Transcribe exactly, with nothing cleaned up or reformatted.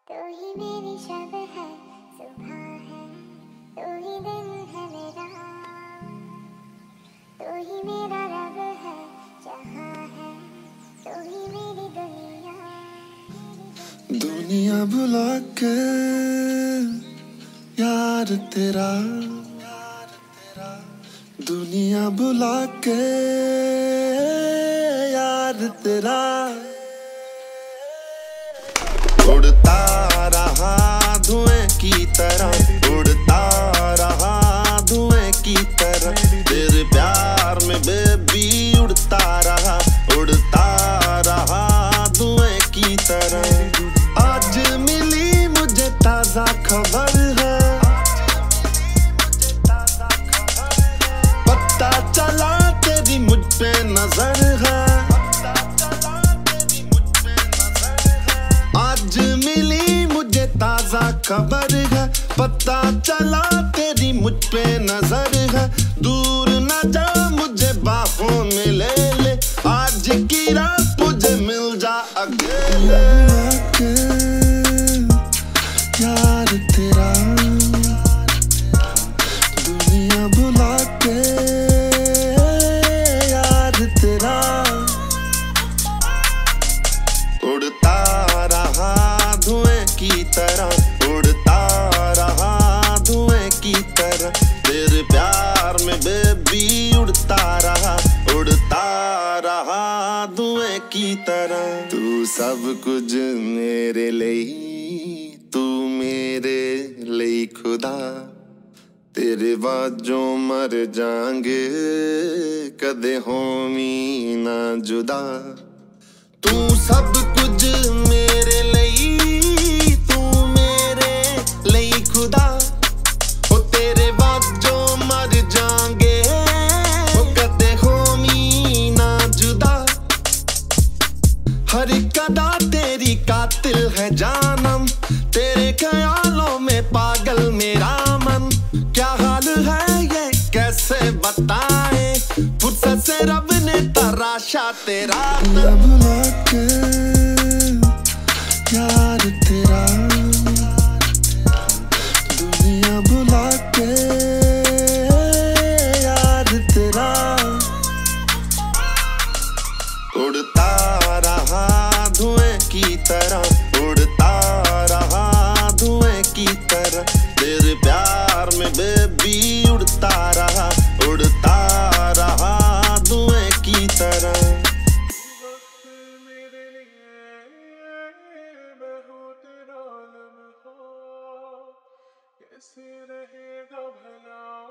तू ही मेरी शब है, सुबह है, तू ही दिन है मेरा, तू ही मेरा रब है, जहाँ है, तू ही मेरी दुनिया। दुनिया भुला के यार तेरा, दुनिया भुला के यार तेरा, उड़ता रहा धुएं की तरह, उड़ता रहा धुएं की तरह, तेरे प्यार में बेबी उड़ता रहा, उड़ता रहा धुएं की तरह। आज मिली मुझे ताजा खबर है, पता चला तेरी मुझ पे नजर है, आज मिली मुझे ताजा खबर है, पता चला तेरी मुझ पे नजर है। दूर न जा मुझे बाहों में ले ले, आज की रात मुझे मिल जा अकेले। यार तेरा, दुनिया भुला के यार तेरा, उड़ता रहा धुएं की तरह, उड़ता रहा धुएं की तरह, तेरे प्यार में बेबी उड़ता रहा, उड़ता रहा धुएं की तरह। तू सब कुछ मेरे लिए, तू मेरे लिए खुदा, तेरे बाद जो मर जाएंगे कदे होमी ना जुदा। तू सब कुछ मेरे लिए, तू मेरे लिए खुदा, ओ तेरे बाद जो मर जाएंगे ओ कदे होमी ना जुदा। हर एक अदा तेरी कातिल है जानम, तेरे ख्यालों में पागल मेरा मन। क्या हाल है ये कैसे बताएं, फुर्सत से रब ने तराशा तेरा तन। भुला के यार तेरा, दुनिया भुला के यार तेरा, उड़ता रहा धुएं की तरह, उड़ता रहा धुएं की तरह, तेरे प्यार में बेबी उड़ता रहा, उड़ता रहा धुएं की तरह। मेरे लिए बहुत रौनक हो, कैसे रहेगा भला।